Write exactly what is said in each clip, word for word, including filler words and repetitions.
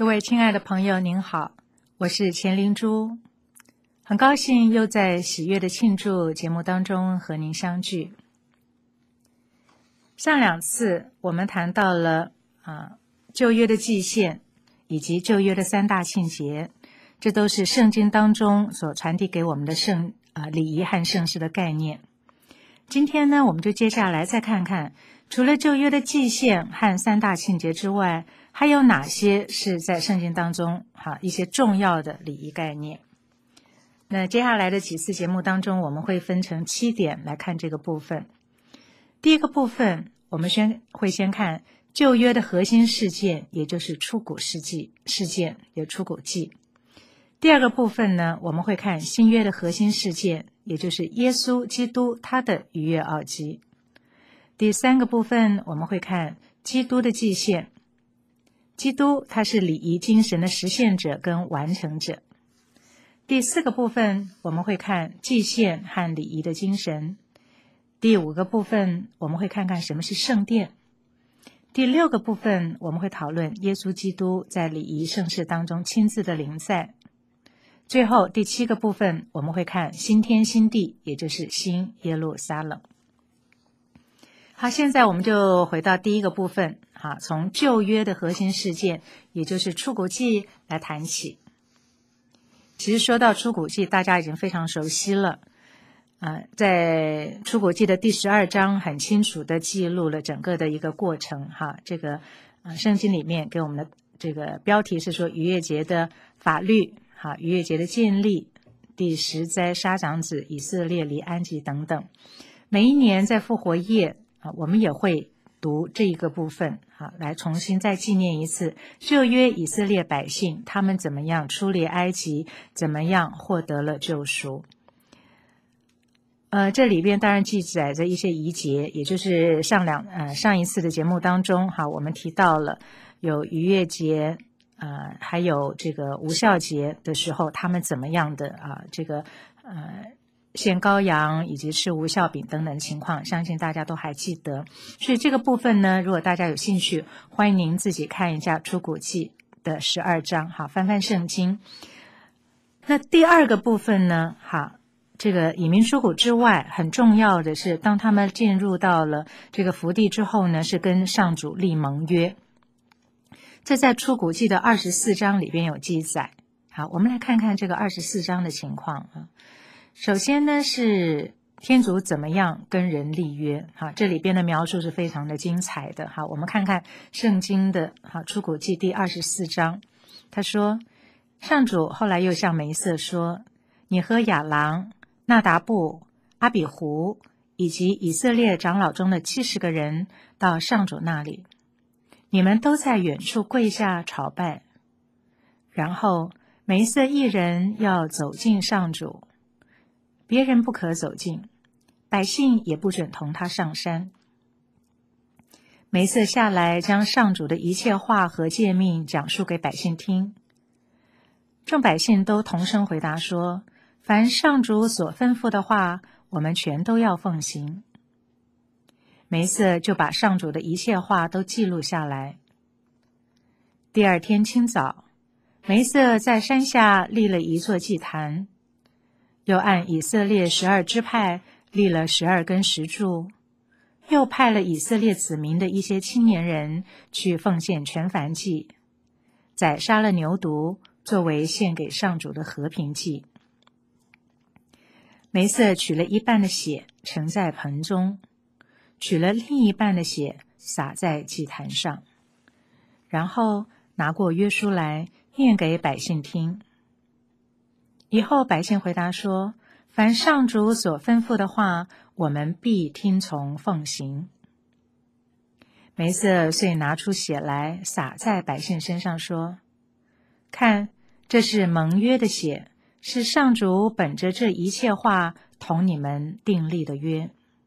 各位亲爱的朋友您好，我是钱灵珠，很高兴又在喜悦的庆祝节目当中和您相聚。上两次我们谈到了啊旧约的祭献以及旧约的三大庆节，这都是圣经当中所传递给我们的圣啊礼仪和圣事的概念。今天呢，我们就接下来再看看，除了旧约的祭献和三大庆节之外，还有哪些是在圣经当中哈一些重要的礼仪概念。那接下来的几次节目当中，我们会分成七点来看这个部分。第一个部分，我们先会先看旧约的核心事件，也就是出谷事迹事件，有出谷记。第二个部分呢，我们会看新约的核心事件，也就是耶稣基督他的逾越奥迹。第三个部分，我们会看基督的祭献。基督他是礼仪精神的实现者跟完成者。第四个部分，我们会看祭献和礼仪的精神。第五个部分，我们会看看什么是圣殿。第六个部分，我们会讨论耶稣基督在礼仪圣事当中亲自的临在。最后第七个部分，我们会看新天新地，也就是新耶路撒冷。好，现在我们就回到第一个部分，好，从旧约的核心事件，也就是出谷记来谈起。其实说到出谷记，大家已经非常熟悉了。呃，在出谷记的第十二章，很清楚的记录了整个的一个过程。哈，这个呃，圣经里面给我们的这个标题是说逾越节的法律，哈，逾越节的建立，第十灾杀长子，以色列离安息等等。每一年在复活夜啊，我们也会读这一个部分啊，来重新再纪念一次旧约以色列百姓他们怎么样出离埃及，怎么样获得了救赎。呃，这里边当然记载着一些仪节，也就是上两呃上一次的节目当中哈，我们提到了有逾越节，呃，还有这个无酵节的时候，他们怎么样的啊，这个呃。献羔羊以及吃无酵饼等等的情况，相信大家都还记得。所以这个部分呢，如果大家有兴趣，欢迎您自己看一下出谷记的十二章，好，翻翻圣经。那第二个部分呢，好，这个以民出谷之外，很重要的是，当他们进入到了这个福地之后呢，是跟上主立盟约。这在出谷记的二十四章里边有记载。好，我们来看看这个二十四章的情况啊。首先呢，是天主怎么样跟人立约，好，这里边的描述是非常的精彩的。好，我们看看圣经的好出谷记第二十四章，他说，上主后来又向梅瑟说，你和亚郎、纳达布、阿比胡以及以色列长老中的七十个人到上主那里，你们都在远处跪下朝拜，然后梅瑟一人要走进上主，别人不可走近，百姓也不准同他上山。梅瑟下来，将上主的一切话和诫命讲述给百姓听。众百姓都同声回答说，凡上主所吩咐的话，我们全都要奉行。梅瑟就把上主的一切话都记录下来。第二天清早，梅瑟在山下立了一座祭坛，又按以色列十二支派立了十二根石柱，又派了以色列子民的一些青年人去奉献全燔祭，宰杀了牛犊，作为献给上主的和平祭。梅瑟取了一半的血盛在盆中，取了另一半的血洒在祭坛上，然后拿过约书来念给百姓听。以后百姓回答说，凡上主所吩咐的话，我们必听从奉行。梅瑟遂拿出血来洒在百姓身上说，看，这是盟约的血，是上主本着这一切话同你们订立的约。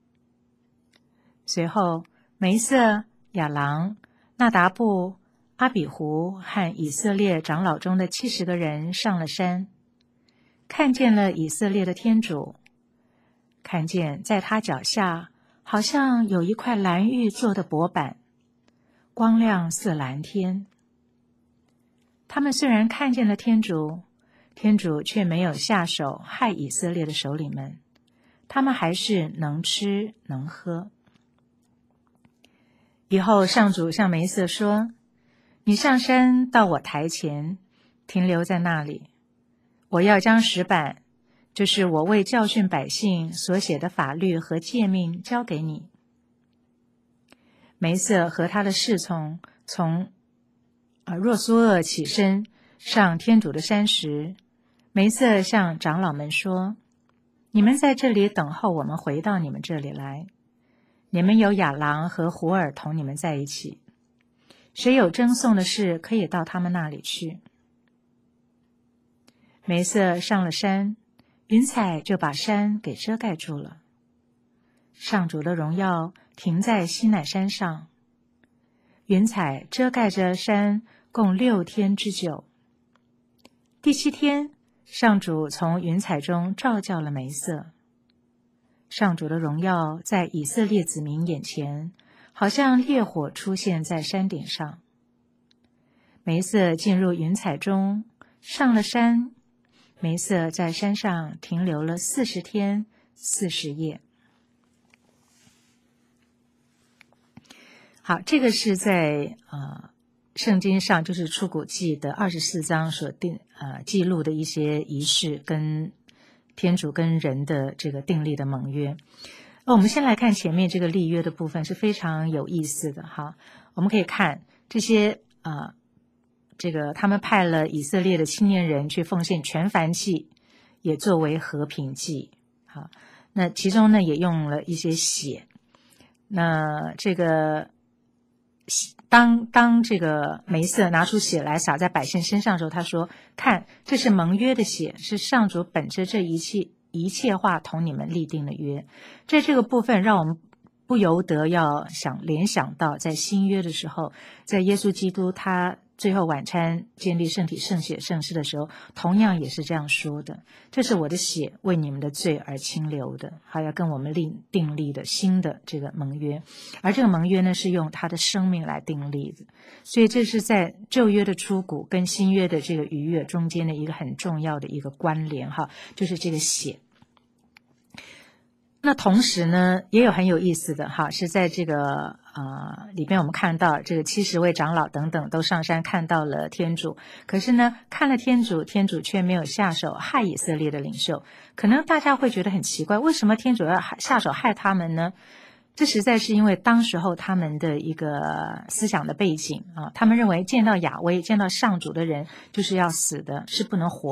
随后梅瑟、亚郎、纳达布、阿比胡和以色列长老中的七十个人上了山，看见了以色列的天主，看见在他脚下好像有一块蓝玉做的薄板，光亮似蓝天。 他们虽然看见了天主，天主却没有下手害以色列的首领们，他们还是能吃能喝。以后上主向梅瑟说，你上山到我台前，停留在那里，我要将石板，就是我为教训百姓所写的法律和诫命交给你。梅瑟和他的侍从从啊若苏厄起身上天主的山时，梅瑟向长老们说，你们在这里等候我们回到你们这里来，你们有亚郎和胡尔同你们在一起，谁有争讼的事可以到他们那里去。梅瑟上了山，云彩就把山给遮盖住了。上主的荣耀停在西乃山上，云彩遮盖着山共六天之久。第七天，上主从云彩中召叫了梅瑟。上主的荣耀在以色列子民眼前，好像烈火出现在山顶上。梅瑟进入云彩中，上了山。梅瑟在山上停留了四十天四十夜。好，这个是在呃圣经上，就是出谷记的二十四章所定呃记录的一些仪式跟天主跟人的这个订立的盟约。那我们先来看前面这个立约的部分，是非常有意思的哈。我们可以看这些呃这个他们派了以色列的青年人去奉献全燔祭，也作为和平祭。好，那其中呢也用了一些血。那这个当当这个梅瑟拿出血来洒在百姓身上的时候，他说，看，这是盟约的血，是上主本着这一切一切话同你们立定的约。在这个部分让我们不由得要想联想到在新约的时候，在耶稣基督他最后晚餐建立圣体圣血圣事的时候，同样也是这样说的，这是我的血为你们的罪而清流的，还要跟我们立订立的新的这个盟约。而这个盟约呢是用他的生命来订立的，所以这是在旧约的出谷跟新约的这个逾越中间的一个很重要的一个关联哈，就是这个血。那同时呢也有很有意思的哈，是在这个呃里边我们看到这个七十位长老等等都上山看到了天主，可是呢看了天主，天主却没有下手害以色列的领袖。可能大家会觉得很奇怪，为什么天主要下手害他们呢？这实在是因为当时候他们的一个思想的背景啊，他们认为见到亚威见到上主的人就是要死的，是不能活